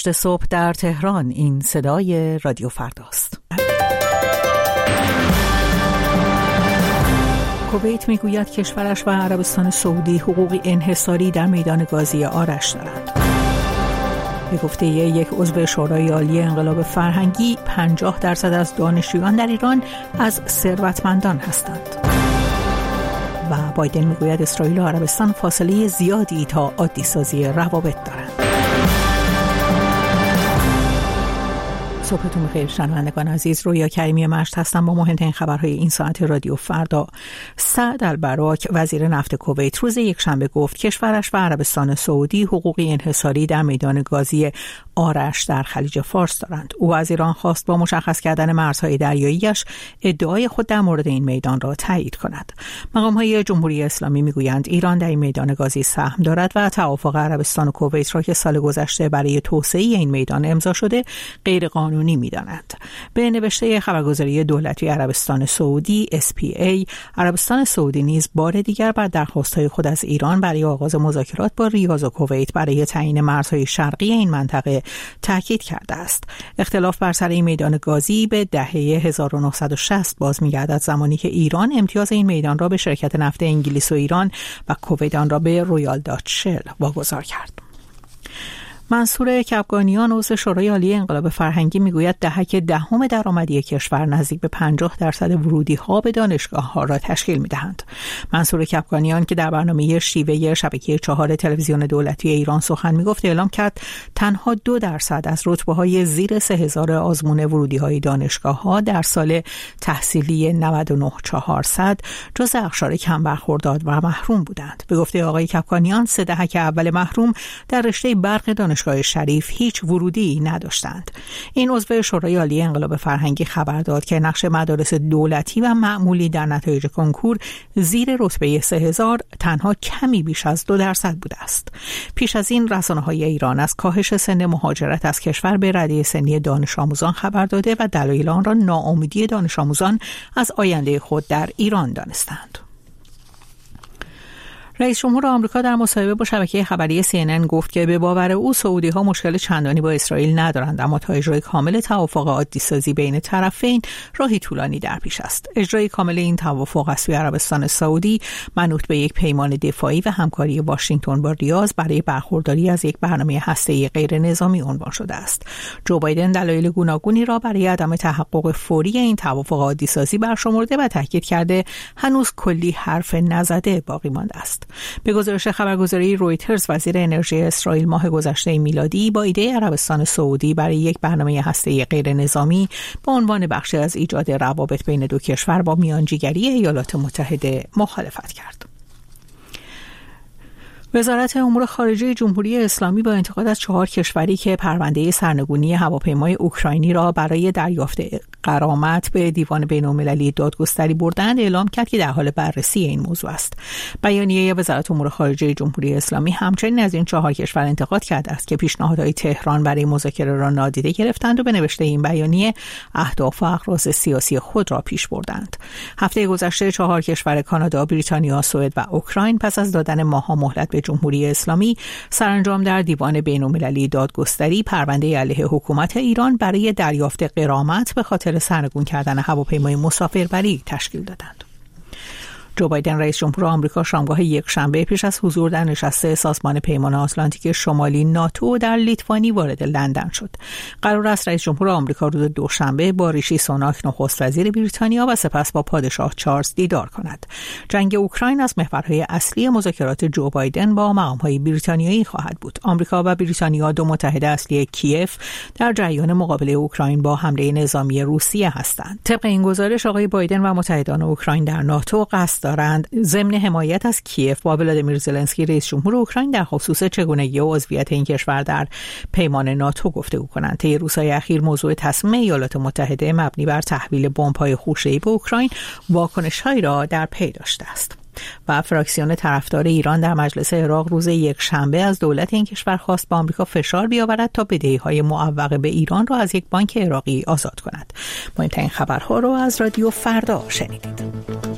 8 صبح در تهران. این صدای رادیو فرداست. کویت میگوید کشورش و عربستان سعودی حقوقی انحصاری در میدان گازی آرش دارند. به گفته یک عضو شورای عالی انقلاب فرهنگی 50% از دانشجویان در ایران از ثروتمندان هستند. و بایدن میگوید اسرائیل و عربستان فاصله زیادی تا عادی سازی روابط دارند. صبحتون بخیر شنوندگان عزیز، رویا کریمی مشت هستم با مهمترین خبرهای این ساعت رادیو فردا. سعد البراک وزیر نفت کویت روز یکشنبه گفت کشورش و عربستان سعودی حقوقی انحصاری در میدان گازی آرش در خلیج فارس دارند. او از ایران خواست با مشخص کردن مرزهای دریاییش ادعای خود در مورد این میدان را تایید کند. مقام‌های جمهوری اسلامی میگویند ایران در این میدان گازی سهم دارد و توافق عربستان و کویت را که سال گذشته برای توسعه این میدان امضا شده غیر قانونی می‌دانند. به نوشته خبرگزاری دولتی عربستان سعودی SPA، عربستان سعودی نیز بار دیگر بر درخواست‌های خود از ایران برای آغاز مذاکرات با ریاض و کویت برای تعیین مرزهای شرقی این منطقه تاکید کرده است. اختلاف بر سر این میدان گازی به دهه 1960 باز می‌گردد، زمانی که ایران امتیاز این میدان را به شرکت نفت انگلیس و ایران و کویت آن را به رویال داچ شل واگذار کرد. منصور کبگانیان عضو شورای عالی انقلاب فرهنگی میگوید دهک دهم درآمدی کشور نزدیک به 50% ورودی‌ها به دانشگاه‌ها را تشکیل می‌دهند. منصور کبگانیان که در برنامه شیوه شبکه 4 تلویزیون دولتی ایران سخن میگفت اعلام کرد تنها 2% از رتبه‌های زیر 3000 آزمون ورودی‌های دانشگاه‌ها در سال تحصیلی 99400 جز اقشار کم برخوردار و محروم بودند. به گفته آقای کبگانیان 3 دهک اول محروم در رشته برق دانشگاه شریف هیچ ورودی نداشتند. این عضو شورای عالی انقلاب فرهنگی خبر داد که نقش مدارس دولتی و معمولی در نتایج کنکور زیر رتبه 3000 تنها کمی بیش از 2% بوده است. پیش از این رسانه‌های ایران از کاهش سن مهاجرت از کشور به رده سنی دانش آموزان خبر داده و دلایل آن را ناامیدی دانش آموزان از آینده خود در ایران دانستند. رئیس جمهور آمریکا در مصاحبه با شبکه خبری CNN گفت که به باور او سعودی‌ها مشکل چندانی با اسرائیل ندارند، اما تا اجرای کامل توافق عادی سازی بین طرفین راهی طولانی در پیش است. اجرای کامل این توافق از سوی عربستان سعودی منوط به یک پیمان دفاعی و همکاری واشنگتن با ریاض برای برخورداری از یک برنامه هسته‌ای غیر نظامی عنوان شده است. جو بایدن دلایل گوناگونی را برای عدم تحقق فوری این توافق عادی سازی برشمرده و تاکید کرده هنوز کلی حرف نزده باقی مانده است. به گزارش خبرگزاری رویترز، وزیر انرژی اسرائیل ماه گذشته میلادی با ایده عربستان سعودی برای یک برنامه هسته‌ای غیر نظامی به عنوان بخشی از ایجاد روابط بین دو کشور با میانجیگری ایالات متحده مخالفت کرد. وزارت امور خارجه جمهوری اسلامی با انتقاد از 4 کشوری که پرونده سرنگونی هواپیمای اوکراینی را برای دریافت غرامت به دیوان بین‌المللی دادگستری بردند اعلام کرد که در حال بررسی این موضوع است. بیانیه وزارت امور خارجه جمهوری اسلامی همچنین از این 4 کشور انتقاد کرده است که پیشنهادهای تهران برای مذاکره را نادیده گرفتند و به نوشته این بیانیه اهداف و اغراض سیاسی خود را پیش بردند. هفته گذشته 4 کشور کانادا، بریتانیا، سوئد و اوکراین پس از دادن ماه‌ها مهلت به جمهوری اسلامی سرانجام در دیوان بین‌المللی دادگستری پرونده علیه حکومت ایران برای دریافت غرامت به خاطر سرنگون کردن هواپیمای مسافربری تشکیل دادند. جو بایدن رئیس جمهور آمریکا شامگاه یکشنبه پیش از حضور در نشست سازمان پیمان آتلانتیک شمالی ناتو در لیتوانی وارد لندن شد. قرار است رئیس جمهور آمریکا روز دوشنبه با ریشی سوناک نخست وزیر بریتانیا و سپس با پادشاه چارلز دیدار کند. جنگ اوکراین از محورهای اصلی مذاکرات جو بایدن با مقام‌های بریتانیایی خواهد بود. آمریکا و بریتانیا دو متحد اصلی کیف در جریان مقابله اوکراین با حمله نظامی روسیه هستند. طبق این گزارش آقای بایدن و متحدان اوکراین در ناتو قصد دارند ضمن حمایت از کیف با ولادیمیر زلنسکی رئیس جمهور اوکراین در خصوص چگونگی و عضویت این کشور در پیمان ناتو گفتگو کنند. طی روزهای اخیر موضوع تصمیم ایالات متحده مبنی بر تحویل بمب‌های خوشه‌ای به اوکراین واکنش‌هایی را در پی داشته است. و فراکسیون طرفدار ایران در مجلس عراق روز یکشنبه از دولت این کشور خواست به آمریکا فشار بیاورد تا بدهی‌های معوقه به ایران را از یک بانک عراقی آزاد کند. مهمترین خبرها را از رادیو فردا شنیدید.